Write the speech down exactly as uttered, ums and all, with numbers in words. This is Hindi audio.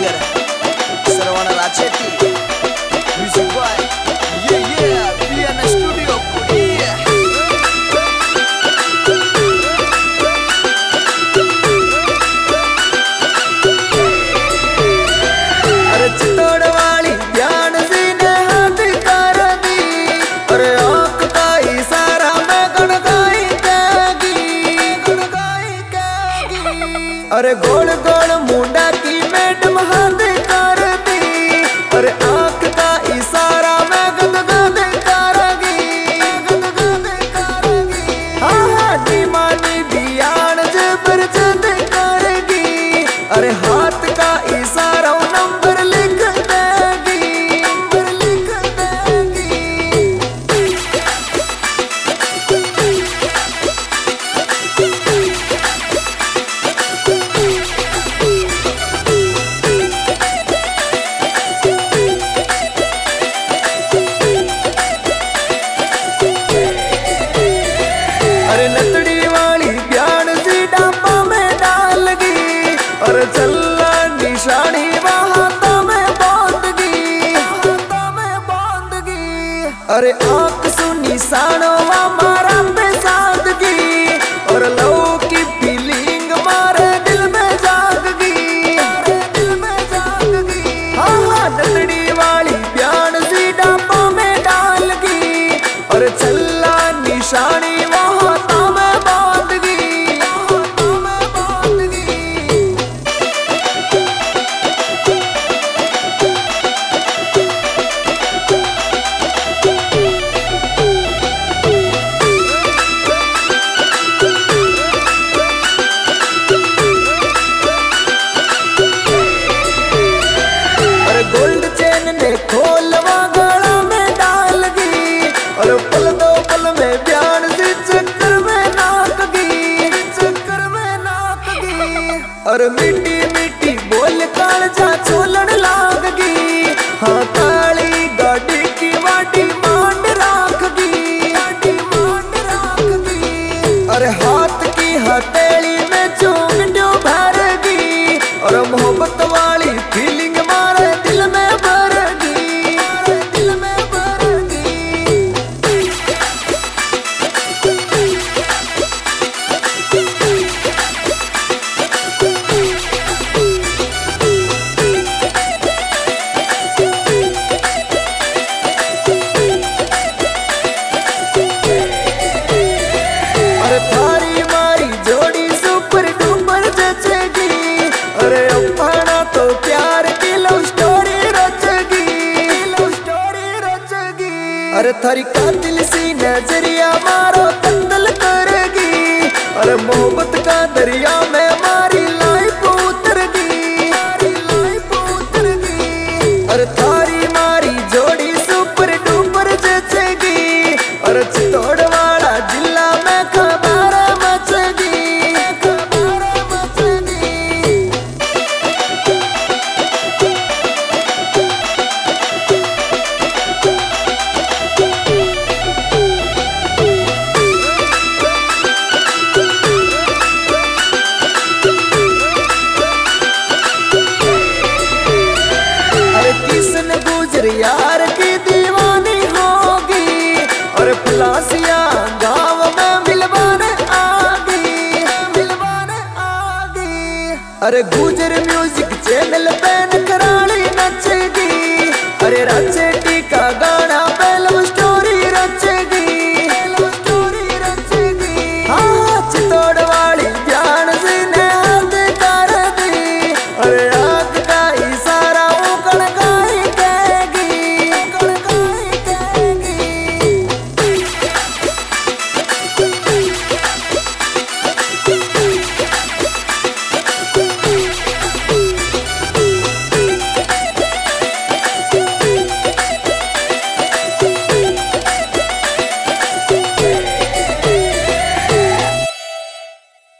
Singer Sarvan Racheti, music by ये ये पियानो स्टूडियो कोडी। अरे चितौड़ वाली ध्यान से ने हाथ कर दी, अरे आँख का इशारा में गणगाई कहेगी, गणगाई कहेगी। अरे गोल गोल मुंडा की मैडम हाथ कर दी, अरे आँख का इशारा में गदगद करेगी, गदगद करेगी। हाँ हाँ दीवानी ध्यान जबर जद करेगी, अरे हाथ का इशारा नंबर लिख देगी, नंबर लिख देगी। अरे नतड़ी वाली ध्यान सी डापा में डाल गई, अरे चल्ला निशानी हाथों में बांध गई, हाथों में बांध गई। अरे आंख सुनी सानो मारा पे सादगी, और लव की फीलिंग मारे दिल में जाग गई, मारे दिल में जाग गई। हाँ हाँ नतड़ी वाली ध्यान सी डापा में डाल गई, और चल्ला निशानी हाथों में बांध गई, हाथों में बांध गई। अरे गोल्ड चेन ने खोलवा गला में डाल गई, और पल दो पल में ध्यान से चक्कर में नाक गई, चक्कर में नाक गई। और मीठी मीठी बोल कालजा छोलन लाग गई, हाँ काली गाड़ी की वाटी मांड राख गई, वाटी मांड राख गई। अरे हाथ की हथेली में चूंगटियों भर गई, और मोहब्बत वाली फीलिंग मारे दिल में भर गई, मारे दिल में भर गई। अरे थारी मारी जोड़ी सुपर डुपर जचेगी, अरे अपना तो प्यार की लव स्टोरी रचेगी, लव स्टोरी रचेगी। अरे थारी कातिल सी नजरिया मारो कत्ल करेगी, अरे मोहब्बत का दरिया में मारी लाइफ उतरगी, मारी लाइफ उतरगी। अरे थारी मारी जोड़ी सुपर डुपर जचेगी, अरे चितौड़ वाला जिला में खबर मचेगी, खबर मचेगी। अरे किसन गुजर यार की दीवानी होगी, और फलासिया गाँव में मिलवाने आ गई, मिलवाने आ गई। अरे गुजर म्यूजिक चैनल पे नखराली नचेगी, अरे राचेटी